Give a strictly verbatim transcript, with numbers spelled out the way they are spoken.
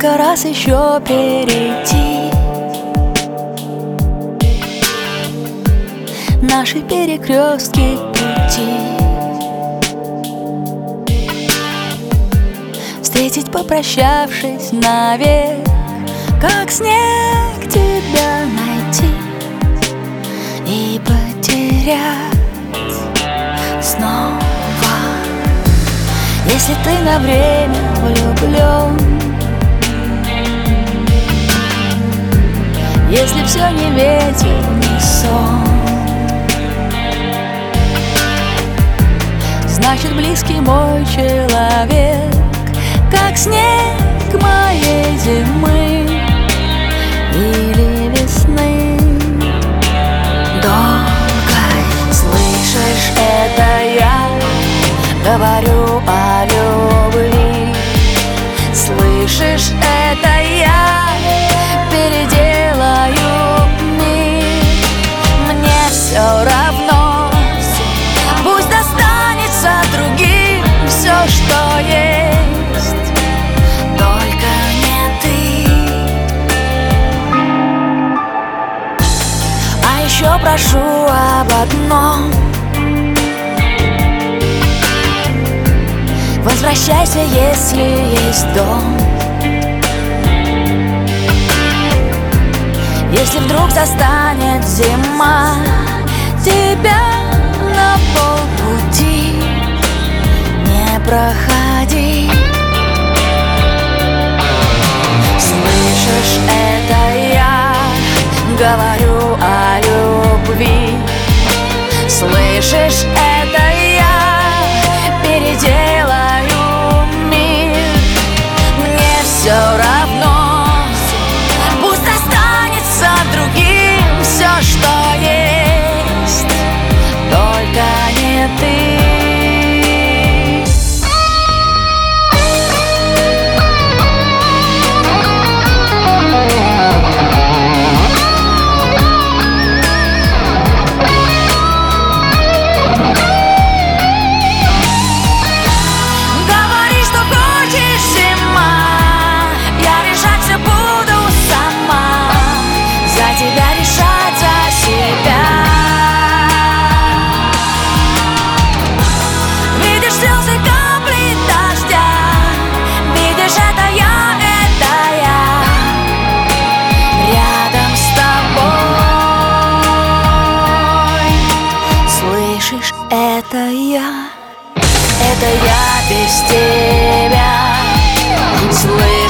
Сколько раз еще перейти наши перекрестки пути, встретить, попрощавшись навек, как снег тебя найти и потерять снова. Если ты на время влюблен, если все не ветер, не сон, значит близкий мой человек, как снег моей зимы или весны. Долгой, слышишь, это я говорю о любви. Слышишь, это я переделаю мир. Мне все равно, пусть достанется другим все, что есть, только не ты. А еще прошу об одном: возвращайся, если есть дом. Если вдруг застанет зима тебя на полпути, не проходи. Слышишь, это я говорю о любви. Слышишь, это я переделаю мир. Мне все равно, пусть останется другим все, что есть, только не ты. Это я, это я без тебя. Слышишь?